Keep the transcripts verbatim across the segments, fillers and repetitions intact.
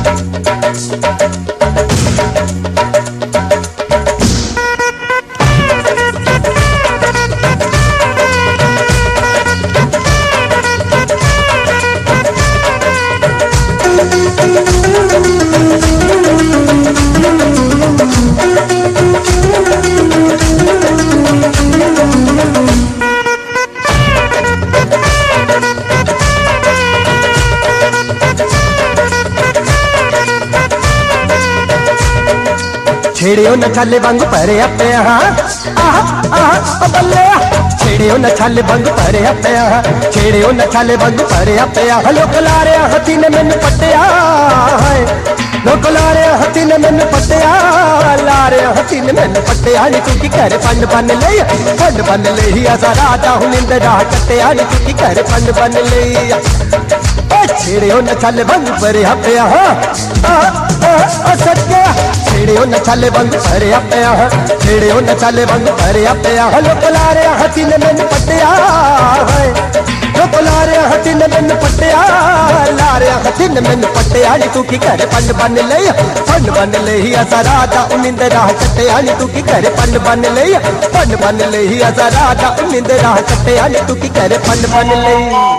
छेड़ियो न छाले वांग भरे पे हाँ आहा आहा बल्ले छेड़ियो न छाले वांग भरे पे हाँ छेड़ियो न छाले वांग भरे पे हाँ लोक लारे हथी ने मैनू पट्टिया है लोक लारे हथी ने मैनू पट्टिया लारे हथी ने मैनू पट्टिया नी तू की घर पंड बन ले पंड बन ले ही असा राजा हूं निंद राह कट्टिया नी तू की घर पंड बन ले छेड़ियो न छाले वांग भरे पे हाँ आहा सत्या छेड़ियो न छाले वांग भरे पे हाँ छेड़ियो न छाले वांग भरे पे हाँ लोक लारे हथी ने मैनू पट्टिया है लोक लारे हथी ने मैनू पट्टिया लारे हथी ने मैनू पट्टिया नी तू की घर पंड बन ले पंड बन ले ही असा राजा उनिंद राह कट्टिया नी तू की घर पंड बन ले पंड बन ले ही असा राजा उनिंद राह कट्टिया नी तू की घर पंड बन ले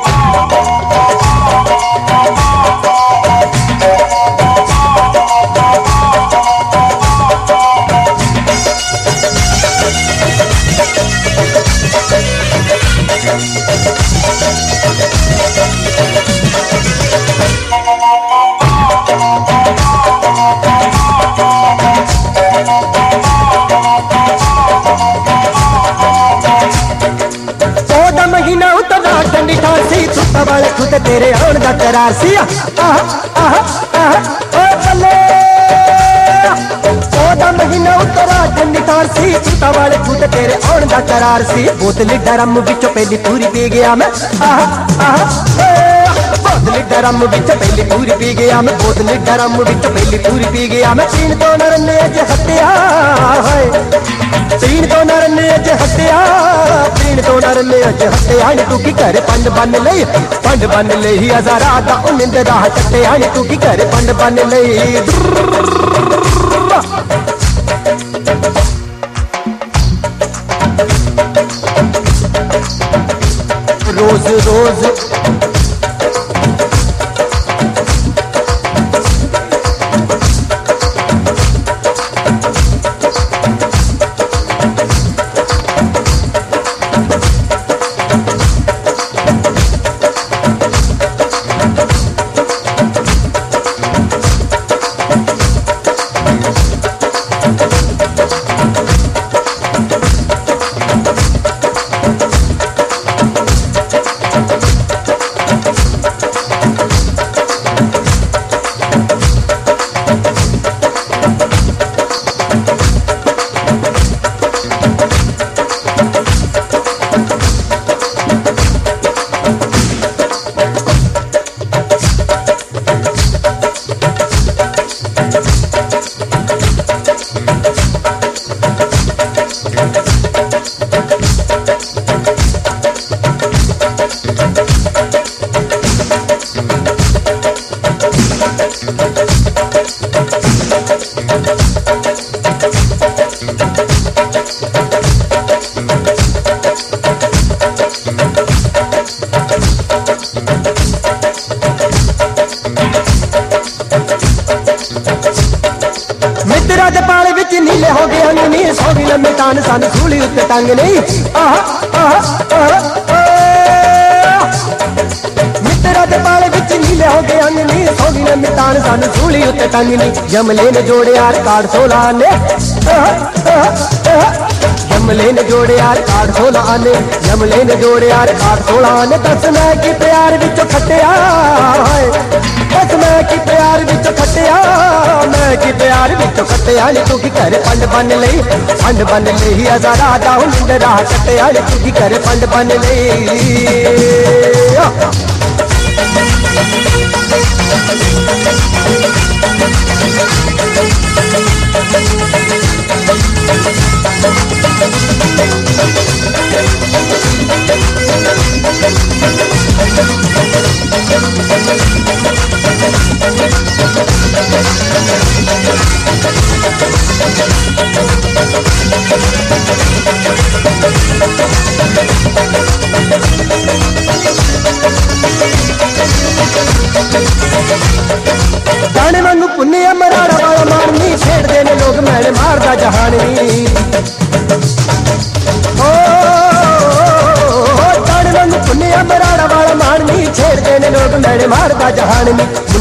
महीना उतरा ठंडी ठासी सुता वाले खुद तेरे आउण दा करार सी आहा आहा आहा ओ बल्ले चौदह महीना उतरा ठंडी ठासी सुता वाले खुद तेरे आउण दा करार सी बोतल डरम विचों पहली पूरी पी गया मैं आहा आहा बोतल डरम विच पहली पूरी पी गया मैं बोतल डरम विच पहली पूरी पी गया मैं तीन तो नरने अज हत्या है तीन तो नरने अज हत्या तीन तो नरने अज हत्या नी तू की घर पंड बन ले पंड बन ले ही हजारा दा उनिंद राह कट्टिया नी तू की घर पंड बन ले रोज रोज मित्रा दे पाले विच नीले हो गए अंग नी सोगी लम्बे तान सन सूली उत्ते टंग नहीं आहा आहा आहा मित्रा दे पाले विच नीले हो गए अंग नी सोगी लम्बे तान सन सूली उत्ते टंग नहीं जमले ने जोड़े यार कार्ड सोला ने जमले ने जोड़े यार कार्ड सोला आने जमले ने जोड़े यार कार्ड सोला आने दस मैं की प्यार विचों खट्टिया दस मैं की प्यार विचों खट्टिया मैं की प्यार विचों खट्टिया नी तू की घर पंड बन ले पंड बन ले ही हजारा दा उनिंद राह कट्टिया नी तू की घर पंड बन ले We'll be right back.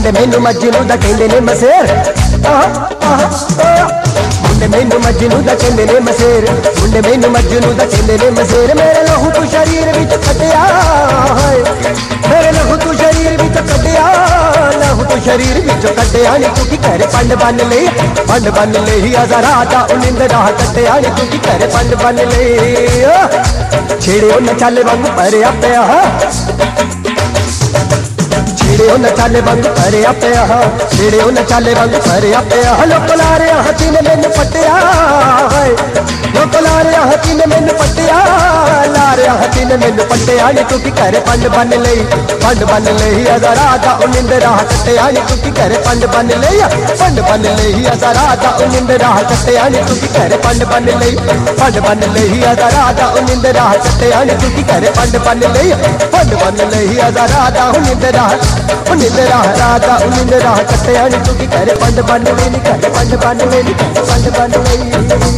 मुंडे मैनू मजनू दा कहंदे ने मसेर मुंडे मैनू मजनू दा कहंदे ने मसेर मुंडे मैनू मजनू दा कहंदे ने मसेर मेरे लहू तू शरीर विच कटिया मेरे लहू तू शरीर विच कटिया लहू तू शरीर विच कटिया नी तू की करे पंड बन ले पंड बन ले आजा राता उनिंद राह कटिया नी तू की करे पंड बन ले छेड़े ओ नचाले वांग परया पिया छेड़े ओ नचाले वांग परया पिया छेड़े ओ नचाले वांग परया पिया लोक ला रहे हाथी ने मैनू पटिया लोक ला रहे हाथी ने मैनू पटिया ला रहे हाथी ने मैनू पटिया नी तू की करे पंड बन ले पंड बन ले आजा राता उनिंद राह कटिया नी तू की करे पंड बन ले पंड बन ले आजा राता उनिंद राह कटिया नी तू की करे पंड बन ले पंड बन ले आजा राता उनिंद राह कटिया नी तू की करे पंड बन ले पंड बन ले आजा राता उनिंद राह उनिंद राह राता उनिंद राह कटिया नी तू की करे पंड बन ले नी करे पंड बन ले नी करे पंड बन ले।